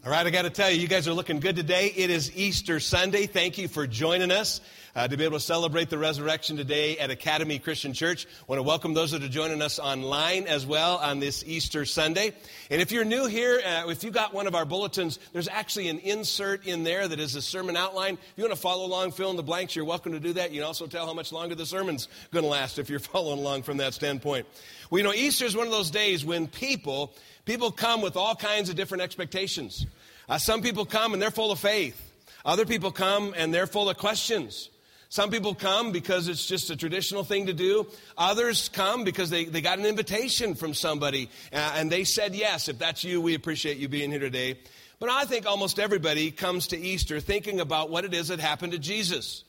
All right, I got to tell you, you guys are looking good today. It is Easter Sunday. Thank you for joining us to be able to celebrate the resurrection today at Academy Christian Church. I want to welcome those that are joining us online as well on this Easter Sunday. And if you're new here, if you got one of our bulletins, there's actually an insert in there that is a sermon outline. If you want to follow along, fill in the blanks, you're welcome to do that. You can also tell how much longer the sermon's going to last if you're following along from that standpoint. Well, you know, Easter is one of those days when people come with all kinds of different expectations. Some people come and they're full of faith. Other people come and they're full of questions. Some people come because it's just a traditional thing to do. Others come because they got an invitation from somebody and they said yes. If that's you, we appreciate you being here today. But I think almost everybody comes to Easter thinking about what it is that happened to Jesus.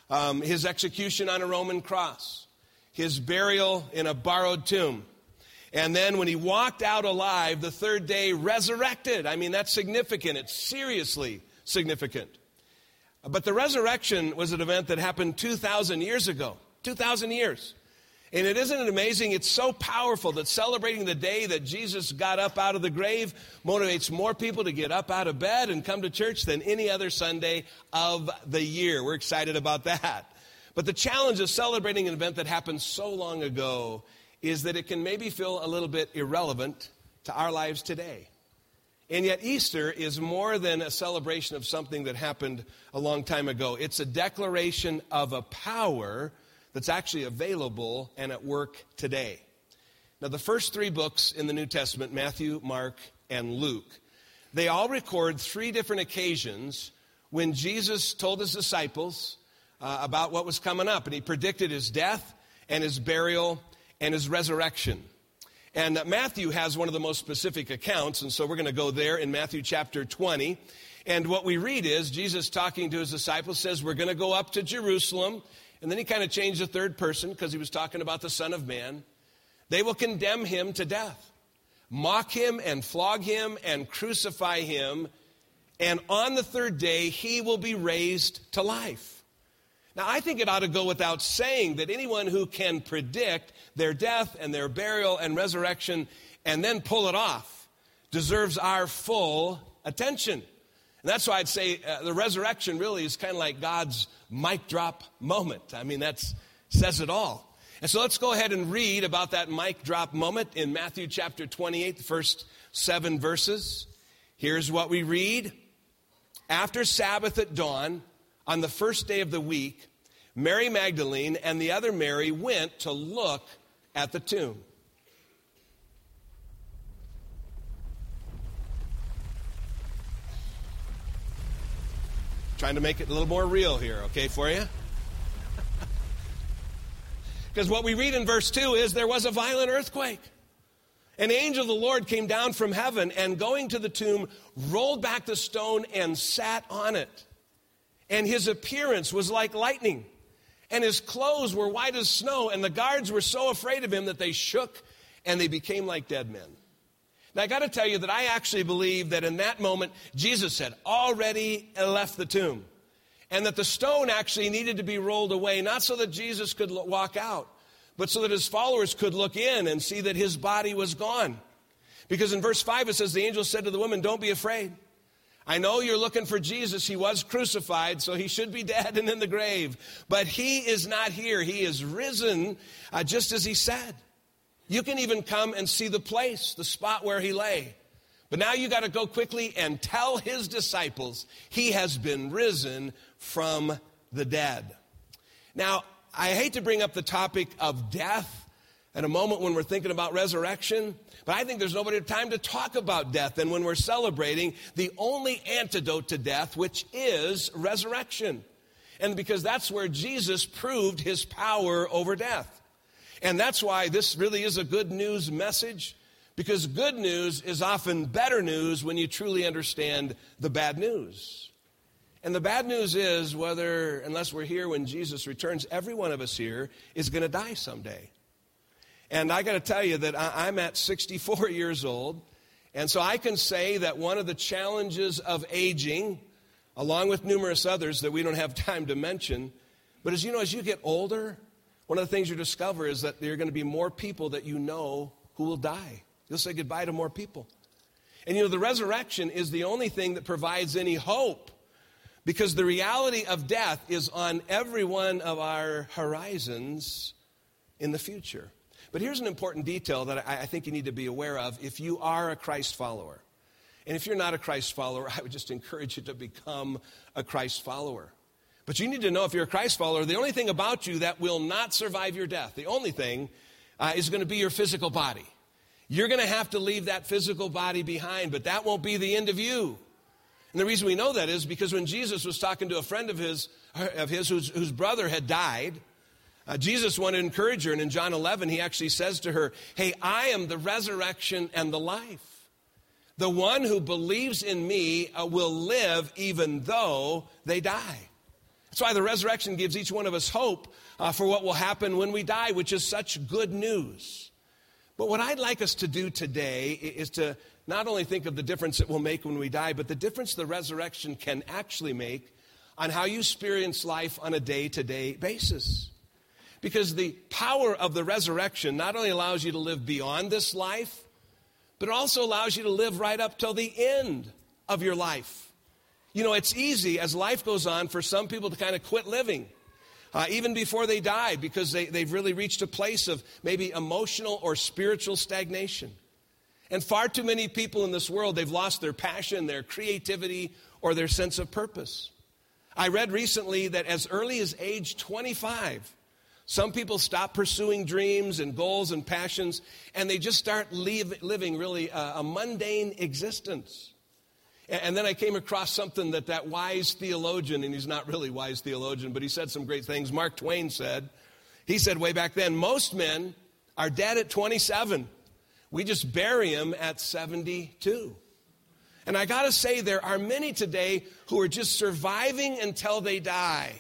His execution on a Roman cross. His burial in a borrowed tomb. And then when he walked out alive, the third day resurrected. I mean, that's significant. It's seriously significant. But the resurrection was an event that happened 2,000 years ago. 2,000 years. And isn't it amazing? It's so powerful that celebrating the day that Jesus got up out of the grave motivates more people to get up out of bed and come to church than any other Sunday of the year. We're excited about that. But the challenge of celebrating an event that happened so long ago is that it can maybe feel a little bit irrelevant to our lives today. And yet Easter is more than a celebration of something that happened a long time ago. It's a declaration of a power that's actually available and at work today. Now, the first three books in the New Testament, Matthew, Mark, and Luke, they all record three different occasions when Jesus told his disciples about what was coming up. And he predicted his death and his burial and his resurrection. And Matthew has one of the most specific accounts, and so we're going to go there in Matthew chapter 20. And what we read is Jesus talking to his disciples says, we're going to go up to Jerusalem. And then he kind of changed the third person because he was talking about the Son of Man. They will condemn him to death, mock him and flog him and crucify him. And on the third day, he will be raised to life. Now, I think it ought to go without saying that anyone who can predict their death and their burial and resurrection and then pull it off deserves our full attention. And that's why I'd say the resurrection really is kind of like God's mic drop moment. I mean, that says it all. And so let's go ahead and read about that mic drop moment in Matthew chapter 28, the first 7 verses. Here's what we read. After Sabbath at dawn, on the first day of the week, Mary Magdalene and the other Mary went to look at the tomb. Trying to make it a little more real here, okay, for you? Because what we read in verse 2 is there was a violent earthquake. An angel of the Lord came down from heaven and going to the tomb, rolled back the stone and sat on it. And his appearance was like lightning, and his clothes were white as snow, and the guards were so afraid of him that they shook and they became like dead men. Now, I got to tell you that I actually believe that in that moment, Jesus had already left the tomb, and that the stone actually needed to be rolled away, not so that Jesus could walk out, but so that his followers could look in and see that his body was gone. Because in verse 5, it says, the angel said to the woman, don't be afraid. I know you're looking for Jesus. He was crucified, so he should be dead and in the grave. But he is not here. He is risen, just as he said. You can even come and see the place, the spot where he lay. But now you got to go quickly and tell his disciples he has been risen from the dead. Now, I hate to bring up the topic of death at a moment when we're thinking about resurrection, but I think there's no better time to talk about death than when we're celebrating the only antidote to death, which is resurrection. And because that's where Jesus proved his power over death. And that's why this really is a good news message, because good news is often better news when you truly understand the bad news. And the bad news is, unless we're here when Jesus returns, every one of us here is going to die someday. And I got to tell you that I'm at 64 years old, and so I can say that one of the challenges of aging, along with numerous others that we don't have time to mention, but as you get older, one of the things you discover is that there are going to be more people that you know who will die. You'll say goodbye to more people. And the resurrection is the only thing that provides any hope, because the reality of death is on every one of our horizons in the future. But here's an important detail that I think you need to be aware of if you are a Christ follower. And if you're not a Christ follower, I would just encourage you to become a Christ follower. But you need to know, if you're a Christ follower, the only thing about you that will not survive your death, the only thing is going to be your physical body. You're going to have to leave that physical body behind, but that won't be the end of you. And the reason we know that is because when Jesus was talking to a friend of his whose brother had died, Jesus wanted to encourage her, and in John 11, he actually says to her, hey, I am the resurrection and the life. The one who believes in me will live even though they die. That's why the resurrection gives each one of us hope for what will happen when we die, which is such good news. But what I'd like us to do today is to not only think of the difference it will make when we die, but the difference the resurrection can actually make on how you experience life on a day-to-day basis. Because the power of the resurrection not only allows you to live beyond this life, but it also allows you to live right up till the end of your life. It's easy as life goes on for some people to kind of quit living, even before they die, because they've really reached a place of maybe emotional or spiritual stagnation. And far too many people in this world, they've lost their passion, their creativity, or their sense of purpose. I read recently that as early as age 25, some people stop pursuing dreams and goals and passions, and they just start living really a mundane existence. And then I came across something that wise theologian, and he's not really wise theologian, but he said some great things. Mark Twain said, way back then, most men are dead at 27. We just bury them at 72. And I got to say, there are many today who are just surviving until they die,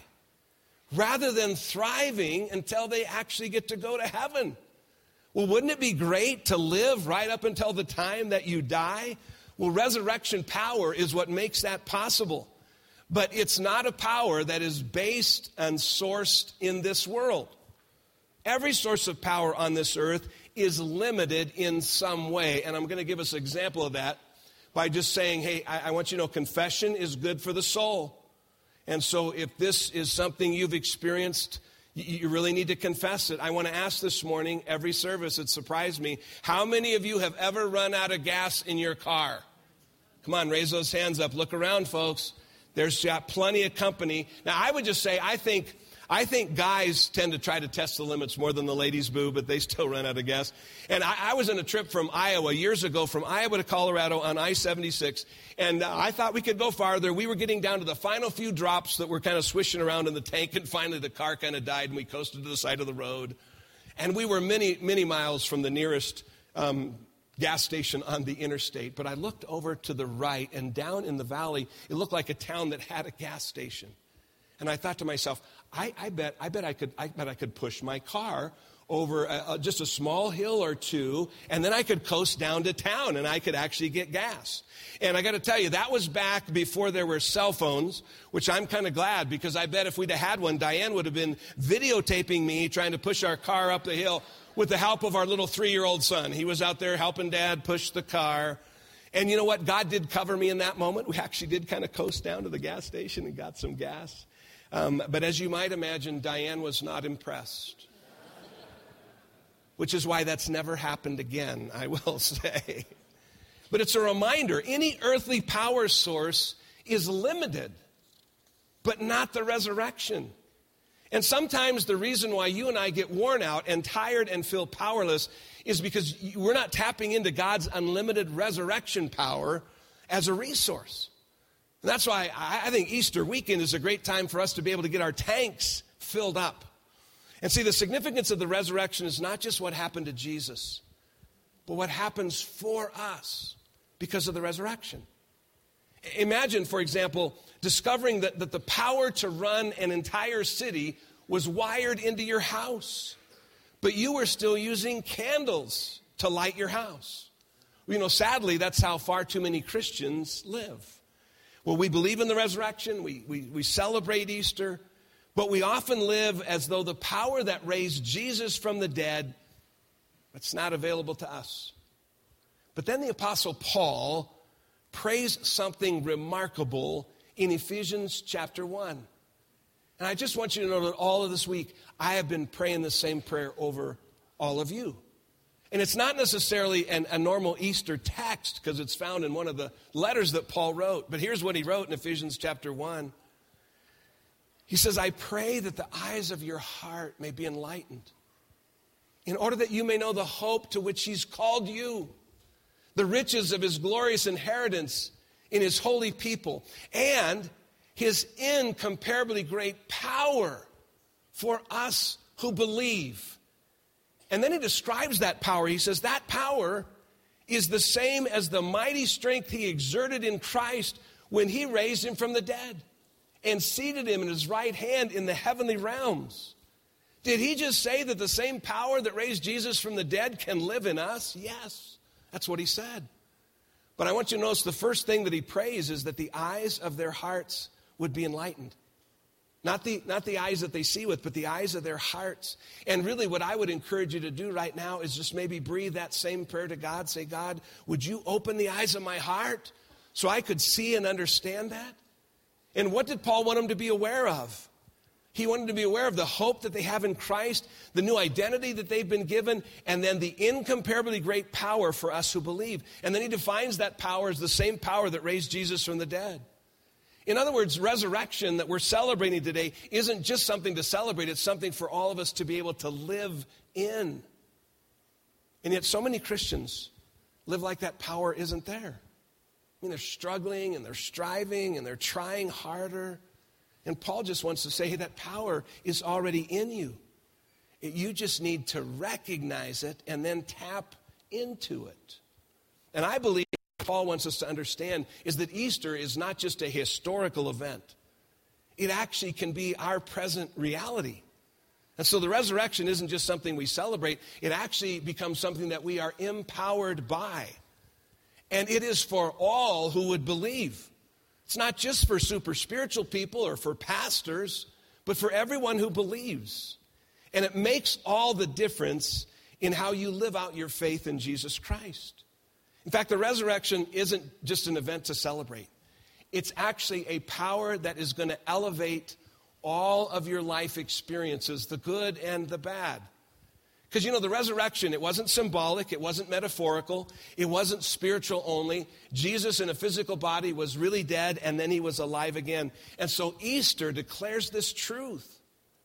rather than thriving until they actually get to go to heaven. Well, wouldn't it be great to live right up until the time that you die? Well, resurrection power is what makes that possible. But it's not a power that is based and sourced in this world. Every source of power on this earth is limited in some way. And I'm going to give us an example of that by just saying, hey, I want you to know confession is good for the soul. And so if this is something you've experienced, you really need to confess it. I want to ask this morning, every service, it surprised me, how many of you have ever run out of gas in your car? Come on, raise those hands up. Look around, folks. There's got plenty of company. Now, I would just say, I think guys tend to try to test the limits more than the ladies do, but they still run out of gas. And I was on a trip from Iowa years ago, from Iowa to Colorado on I-76, and I thought we could go farther. We were getting down to the final few drops that were kind of swishing around in the tank, and finally the car kind of died, and we coasted to the side of the road. And we were many, many miles from the nearest gas station on the interstate. But I looked over to the right, and down in the valley, it looked like a town that had a gas station. And I thought to myself, I bet I could push my car over just a small hill or two, and then I could coast down to town, and I could actually get gas. And I got to tell you, that was back before there were cell phones, which I'm kind of glad, because I bet if we'd have had one, Diane would have been videotaping me trying to push our car up the hill with the help of our little 3-year-old son. He was out there helping Dad push the car. And you know what? God did cover me in that moment. We actually did kind of coast down to the gas station and got some gas. But as you might imagine, Diane was not impressed, which is why that's never happened again, I will say. But it's a reminder, any earthly power source is limited, but not the resurrection. And sometimes the reason why you and I get worn out and tired and feel powerless is because we're not tapping into God's unlimited resurrection power as a resource. And that's why I think Easter weekend is a great time for us to be able to get our tanks filled up. And see, the significance of the resurrection is not just what happened to Jesus, but what happens for us because of the resurrection. Imagine, for example, discovering that the power to run an entire city was wired into your house, but you were still using candles to light your house. Sadly, that's how far too many Christians live. Well, we believe in the resurrection, we celebrate Easter, but we often live as though the power that raised Jesus from the dead, it's not available to us. But then the Apostle Paul prays something remarkable in Ephesians chapter 1. And I just want you to know that all of this week, I have been praying the same prayer over all of you. And it's not necessarily a normal Easter text because it's found in one of the letters that Paul wrote. But here's what he wrote in Ephesians chapter 1. He says, I pray that the eyes of your heart may be enlightened, in order that you may know the hope to which he's called you, the riches of his glorious inheritance in his holy people, and his incomparably great power for us who believe. And then he describes that power. He says that power is the same as the mighty strength he exerted in Christ when he raised him from the dead and seated him in his right hand in the heavenly realms. Did he just say that the same power that raised Jesus from the dead can live in us? Yes, that's what he said. But I want you to notice the first thing that he prays is that the eyes of their hearts would be enlightened. Not the eyes that they see with, but the eyes of their hearts. And really what I would encourage you to do right now is just maybe breathe that same prayer to God. Say, God, would you open the eyes of my heart so I could see and understand that? And what did Paul want them to be aware of? He wanted to be aware of the hope that they have in Christ, the new identity that they've been given, and then the incomparably great power for us who believe. And then he defines that power as the same power that raised Jesus from the dead. In other words, resurrection that we're celebrating today isn't just something to celebrate, it's something for all of us to be able to live in. And yet so many Christians live like that power isn't there. I mean, they're struggling and they're striving and they're trying harder. And Paul just wants to say, hey, that power is already in you. You just need to recognize it and then tap into it. And I believe what Paul wants us to understand is that Easter is not just a historical event. It actually can be our present reality. And so the resurrection isn't just something we celebrate. It actually becomes something that we are empowered by. And it is for all who would believe. It's not just for super spiritual people or for pastors, but for everyone who believes. And it makes all the difference in how you live out your faith in Jesus Christ. In fact, the resurrection isn't just an event to celebrate. It's actually a power that is going to elevate all of your life experiences, the good and the bad. Because, the resurrection, it wasn't symbolic, it wasn't metaphorical, it wasn't spiritual only. Jesus in a physical body was really dead, and then he was alive again. And so Easter declares this truth.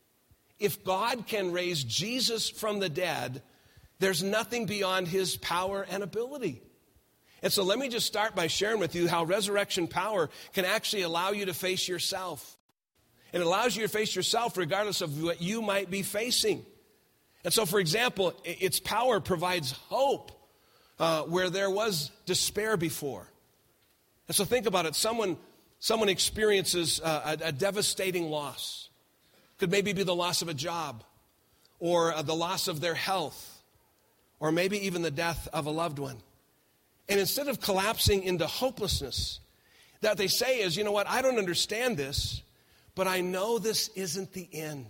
If God can raise Jesus from the dead, there's nothing beyond his power and ability. And so let me just start by sharing with you how resurrection power can actually allow you to face yourself. It allows you to face yourself regardless of what you might be facing. And so, for example, its power provides hope where there was despair before. And so think about it. Someone experiences a devastating loss. Could maybe be the loss of a job or the loss of their health or maybe even the death of a loved one. And instead of collapsing into hopelessness, that they say is, you know what, I don't understand this, but I know this isn't the end.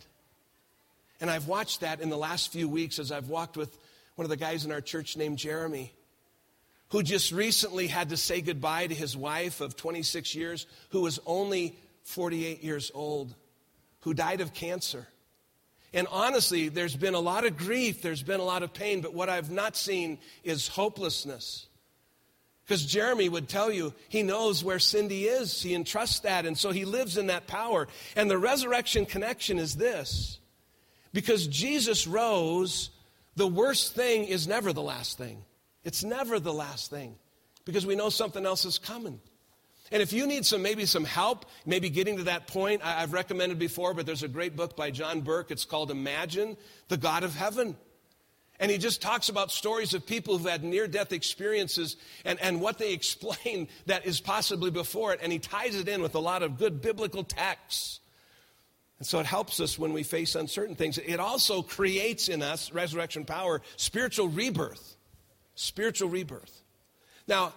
And I've watched that in the last few weeks as I've walked with one of the guys in our church named Jeremy, who just recently had to say goodbye to his wife of 26 years, who was only 48 years old, who died of cancer. And honestly, there's been a lot of grief, there's been a lot of pain, but what I've not seen is hopelessness. Because Jeremy would tell you, he knows where Cindy is, he entrusts that, and so he lives in that power. And the resurrection connection is this. Because Jesus rose, the worst thing is never the last thing. It's never the last thing. Because we know something else is coming. And if you need maybe some help, maybe getting to that point, I've recommended before, but there's a great book by John Burke. It's called Imagine the God of Heaven. And he just talks about stories of people who've had near-death experiences and what they explain that is possibly before it. And he ties it in with a lot of good biblical texts. And so it helps us when we face uncertain things. It also creates in us, resurrection power, spiritual rebirth. Spiritual rebirth. Now,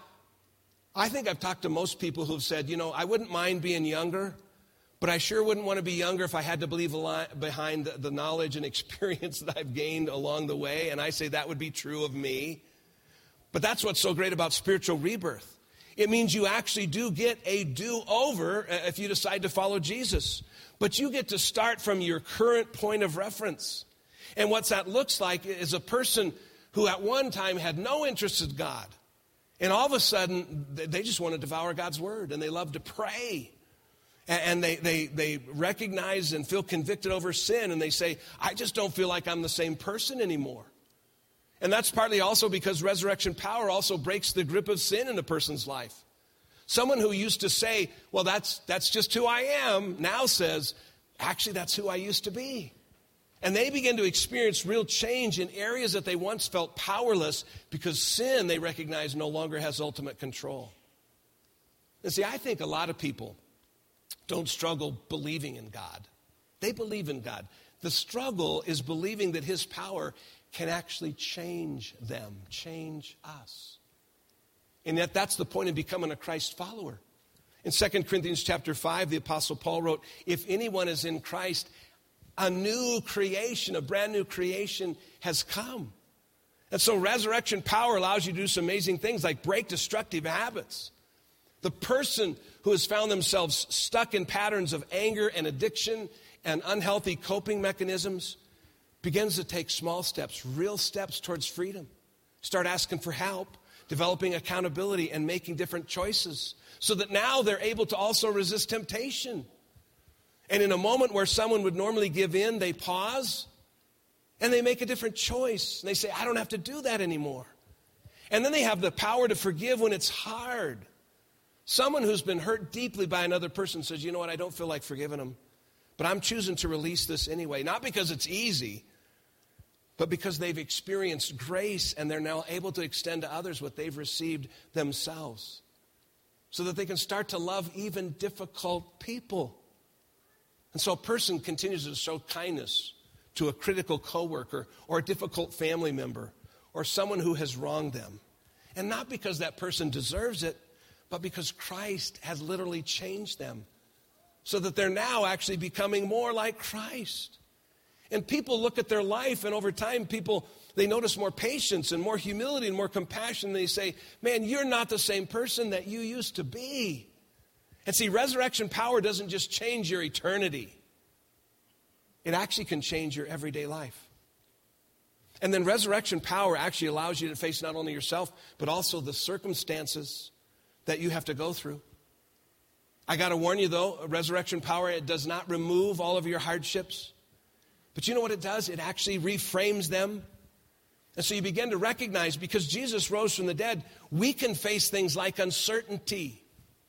I think I've talked to most people who've said, I wouldn't mind being younger, but I sure wouldn't want to be younger if I had to believe behind the knowledge and experience that I've gained along the way. And I say that would be true of me. But that's what's so great about spiritual rebirth. It means you actually do get a do-over if you decide to follow Jesus. But you get to start from your current point of reference. And what that looks like is a person who at one time had no interest in God. And all of a sudden, they just want to devour God's word, and they love to pray. And they recognize and feel convicted over sin, and they say, I just don't feel like I'm the same person anymore. And that's partly also because resurrection power also breaks the grip of sin in a person's life. Someone who used to say, well, that's just who I am, now says, actually, that's who I used to be. And they begin to experience real change in areas that they once felt powerless because sin, they recognize, no longer has ultimate control. And see, I think a lot of people don't struggle believing in God. They believe in God. The struggle is believing that his power can actually change them, change us. And yet that's the point of becoming a Christ follower. In 2 Corinthians chapter 5, the Apostle Paul wrote, if anyone is in Christ, a new creation, a brand new creation has come. And so resurrection power allows you to do some amazing things like break destructive habits. The person who has found themselves stuck in patterns of anger and addiction and unhealthy coping mechanisms begins to take small steps, real steps towards freedom. Start asking for help, developing accountability, and making different choices so that now they're able to also resist temptation. And in a moment where someone would normally give in, they pause and they make a different choice. And they say, I don't have to do that anymore. And then they have the power to forgive when it's hard. Someone who's been hurt deeply by another person says, you know what, I don't feel like forgiving them, but I'm choosing to release this anyway. Not because it's easy, but because they've experienced grace and they're now able to extend to others what they've received themselves so that they can start to love even difficult people. And so a person continues to show kindness to a critical coworker or a difficult family member or someone who has wronged them. And not because that person deserves it, but because Christ has literally changed them so that they're now actually becoming more like Christ. And people look at their life, and over time, they notice more patience and more humility and more compassion. And they say, man, you're not the same person that you used to be. And see, resurrection power doesn't just change your eternity. It actually can change your everyday life. And then resurrection power actually allows you to face not only yourself, but also the circumstances that you have to go through. I got to warn you, though, resurrection power, it does not remove all of your hardships. But you know what it does? It actually reframes them. And so you begin to recognize, because Jesus rose from the dead, we can face things like uncertainty.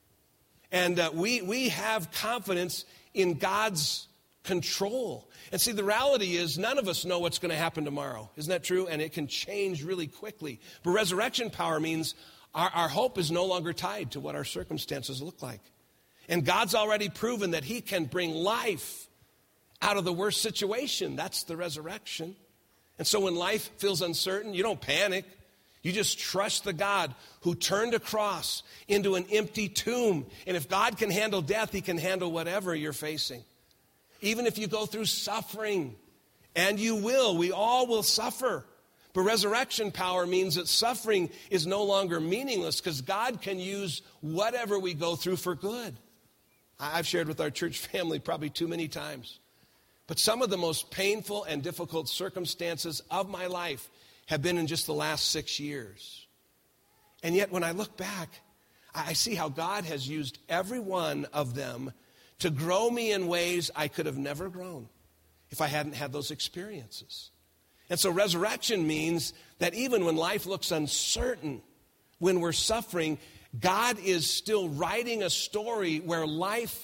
And we have confidence in God's control. And see, the reality is none of us know what's going to happen tomorrow. Isn't that true? And it can change really quickly. But resurrection power means our hope is no longer tied to what our circumstances look like. And God's already proven that he can bring life out of the worst situation. That's the resurrection. And so when life feels uncertain, you don't panic. You just trust the God who turned a cross into an empty tomb. And if God can handle death, he can handle whatever you're facing. Even if you go through suffering, and you will, we all will suffer. But resurrection power means that suffering is no longer meaningless because God can use whatever we go through for good. I've shared with our church family probably too many times. But some of the most painful and difficult circumstances of my life have been in just the last 6 years. And yet when I look back, I see how God has used every one of them to grow me in ways I could have never grown if I hadn't had those experiences. And so resurrection means that even when life looks uncertain, when we're suffering, God is still writing a story where life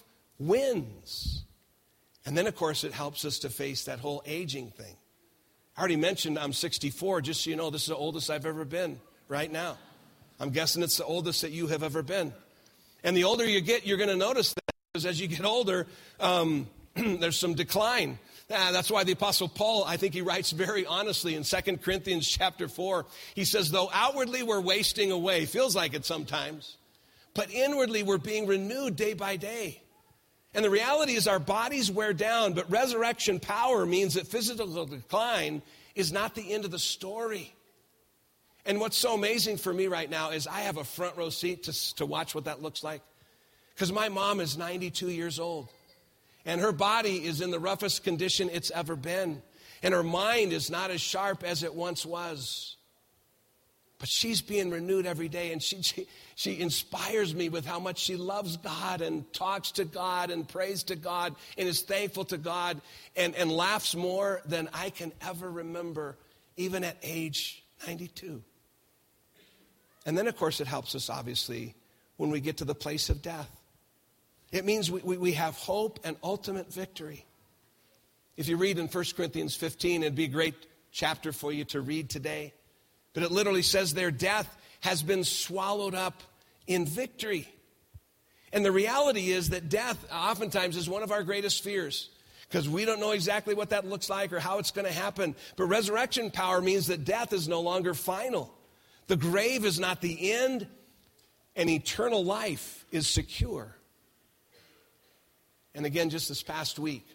wins. And then, of course, it helps us to face that whole aging thing. I already mentioned I'm 64. Just so you know, this is the oldest I've ever been right now. I'm guessing it's the oldest that you have ever been. And the older you get, you're going to notice that because as you get older, there's some decline. That's why the Apostle Paul, I think he writes very honestly in 2 Corinthians chapter 4. He says, though outwardly we're wasting away, feels like it sometimes, but inwardly we're being renewed day by day. And the reality is our bodies wear down, but resurrection power means that physical decline is not the end of the story. And what's so amazing for me right now is I have a front row seat to watch what that looks like. Because my mom is 92 years old. And her body is in the roughest condition it's ever been. And her mind is not as sharp as it once was. But she's being renewed every day. And she inspires me with how much she loves God and talks to God and prays to God and is thankful to God and laughs more than I can ever remember, even at age 92. And then, of course, it helps us, obviously, when we get to the place of death. It means we have hope and ultimate victory. If you read in 1 Corinthians 15, it'd be a great chapter for you to read today. But it literally says there, death has been swallowed up in victory. And the reality is that death oftentimes is one of our greatest fears, because we don't know exactly what that looks like or how it's going to happen. But resurrection power means that death is no longer final. The grave is not the end, and eternal life is secure. And again, just this past week,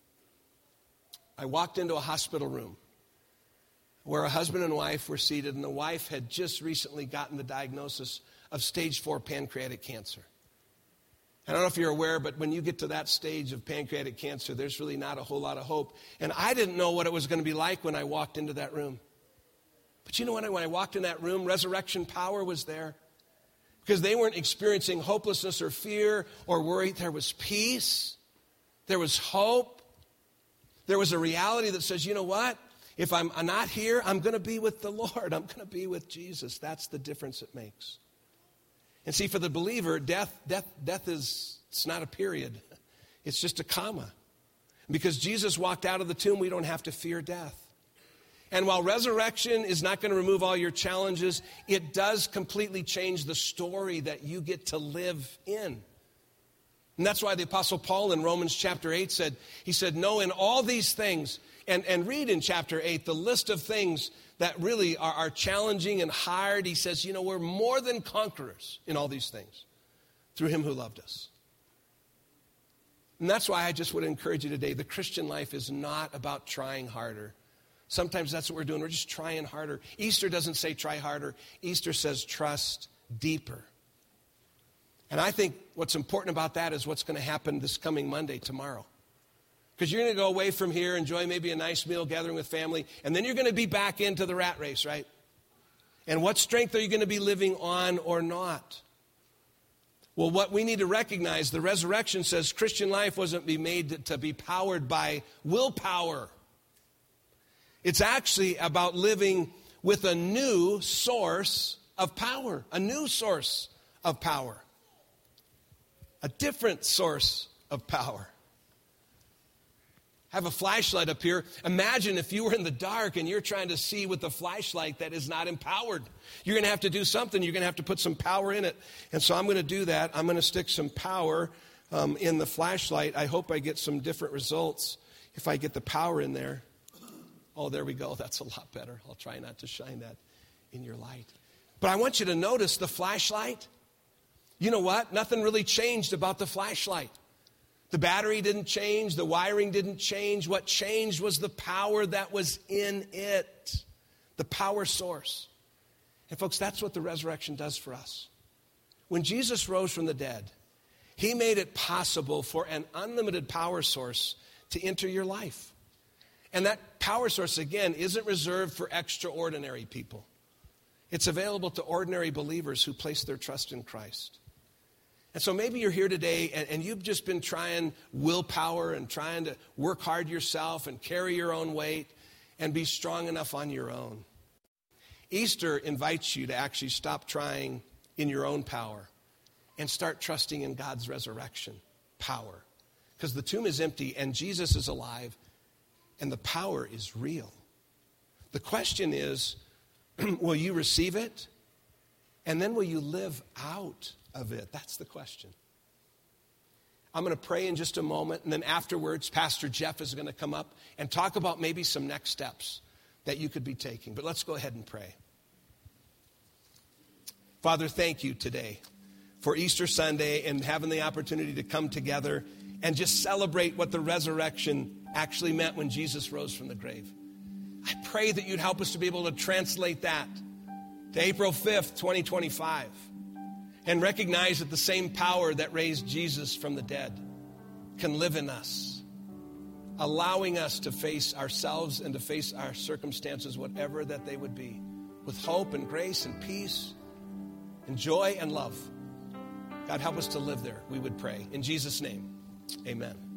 I walked into a hospital room where a husband and wife were seated, and the wife had just recently gotten the diagnosis of stage 4 pancreatic cancer. I don't know if you're aware, but when you get to that stage of pancreatic cancer, there's really not a whole lot of hope. And I didn't know what it was going to be like when I walked into that room. But you know what? When I walked in that room, resurrection power was there. Because they weren't experiencing hopelessness or fear or worry. There was peace. There was hope. There was a reality that says, you know what? If I'm not here, I'm going to be with the Lord. I'm going to be with Jesus. That's the difference it makes. And see, for the believer, death is, it's not a period. It's just a comma. Because Jesus walked out of the tomb, we don't have to fear death. And while resurrection is not going to remove all your challenges, it does completely change the story that you get to live in. And that's why the Apostle Paul in Romans chapter 8 said, he said, no, in all these things, and read in chapter 8 the list of things that really are challenging and hard. He says, you know, we're more than conquerors in all these things through him who loved us. And that's why I just would encourage you today, the Christian life is not about trying harder. Sometimes that's what we're doing. We're just trying harder. Easter doesn't say try harder. Easter says trust deeper. And I think what's important about that is what's going to happen this coming Monday, tomorrow. Because you're going to go away from here, enjoy maybe a nice meal, gathering with family, and then you're going to be back into the rat race, right? And what strength are you going to be living on or not? Well, what we need to recognize, the resurrection says Christian life wasn't made to be powered by willpower. It's actually about living with a new source of power, a new source of power, a different source of power. I have a flashlight up here. Imagine if you were in the dark and you're trying to see with a flashlight that is not empowered. You're going to have to do something. You're going to have to put some power in it. And so I'm going to do that. I'm going to stick some power in the flashlight. I hope I get some different results if I get the power in there. Oh, there we go. That's a lot better. I'll try not to shine that in your light. But I want you to notice the flashlight. You know what? Nothing really changed about the flashlight. The battery didn't change. The wiring didn't change. What changed was the power that was in it. The power source. And folks, that's what the resurrection does for us. When Jesus rose from the dead, he made it possible for an unlimited power source to enter your life. And that power source, again, isn't reserved for extraordinary people. It's available to ordinary believers who place their trust in Christ. And so maybe you're here today and you've just been trying willpower and trying to work hard yourself and carry your own weight and be strong enough on your own. Easter invites you to actually stop trying in your own power and start trusting in God's resurrection power. Because the tomb is empty and Jesus is alive and the power is real. The question is, will you receive it? And then will you live out of it? That's the question. I'm going to pray in just a moment, and then afterwards, Pastor Jeff is going to come up and talk about maybe some next steps that you could be taking. But let's go ahead and pray. Father, thank you today for Easter Sunday and having the opportunity to come together and just celebrate what the resurrection actually meant when Jesus rose from the grave. I pray that you'd help us to be able to translate that to April 5th, 2025, and recognize that the same power that raised Jesus from the dead can live in us, allowing us to face ourselves and to face our circumstances, whatever that they would be, with hope and grace and peace and joy and love. God, help us to live there, we would pray. In Jesus' name, amen.